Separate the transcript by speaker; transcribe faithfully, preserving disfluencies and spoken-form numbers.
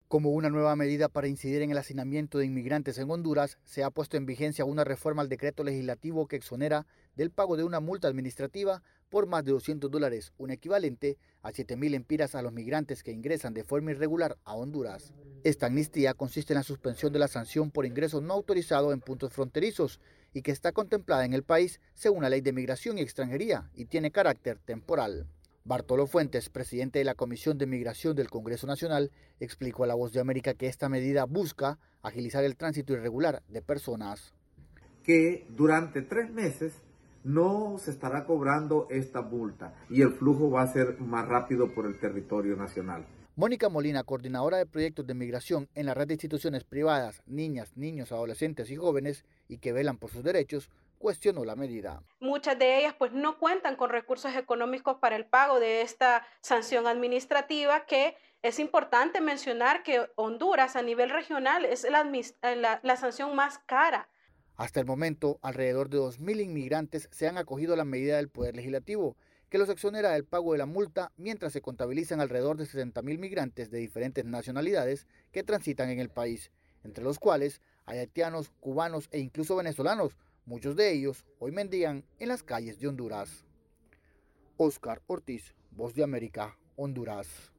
Speaker 1: Como una nueva medida para incidir en el hacinamiento de inmigrantes en Honduras, se ha puesto en vigencia una reforma al decreto legislativo que exonera del pago de una multa administrativa por más de doscientos dólares, un equivalente a siete mil empiras a los migrantes que ingresan de forma irregular a Honduras. Esta amnistía consiste en la suspensión de la sanción por ingreso no autorizado en puntos fronterizos y que está contemplada en el país según la Ley de Migración y Extranjería y tiene carácter temporal. Bartolo Fuentes, presidente de la Comisión de Migración del Congreso Nacional, explicó a La Voz de América que esta medida busca agilizar el tránsito irregular de personas.
Speaker 2: Que durante tres meses no se estará cobrando esta multa y el flujo va a ser más rápido por el territorio nacional.
Speaker 1: Mónica Molina, coordinadora de proyectos de migración en la red de instituciones privadas, niñas, niños, adolescentes y jóvenes y que velan por sus derechos, cuestionó la medida.
Speaker 3: Muchas de ellas pues no cuentan con recursos económicos para el pago de esta sanción administrativa, que es importante mencionar que Honduras a nivel regional es la, la, la sanción más cara.
Speaker 1: Hasta el momento, alrededor de dos mil inmigrantes se han acogido a la medida del Poder Legislativo, que los exonera del pago de la multa, mientras se contabilizan alrededor de sesenta mil migrantes de diferentes nacionalidades que transitan en el país, entre los cuales hay haitianos, cubanos e incluso venezolanos. Muchos de ellos hoy mendigan en las calles de Honduras. Óscar Ortiz, Voz de América, Honduras.